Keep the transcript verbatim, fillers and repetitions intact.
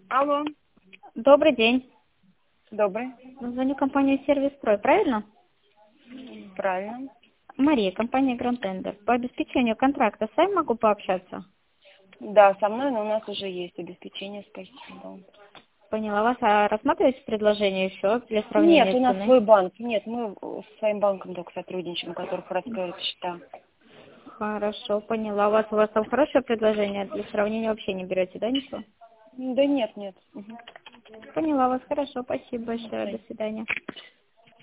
Алло, Добрый день. добрый. Звоню в компанию «Сервис Строй», правильно? Правильно. Мария, компания «Гранд Тендер». По обеспечению контракта с вами могу пообщаться? Да, со мной, но у нас уже есть обеспечение, спасибо. Поняла вас. А рассматриваете предложение еще для Нет, сравнения у нас цены? свой банк. Нет, мы с своим банком только сотрудничаем, у которых раскрыты счета. Хорошо, поняла вас. У вас там хорошее предложение? Для сравнения вообще не берете, да, ничего? Да нет, нет. Мгм. Поняла вас. Хорошо, спасибо До большое. До свидания. свидания.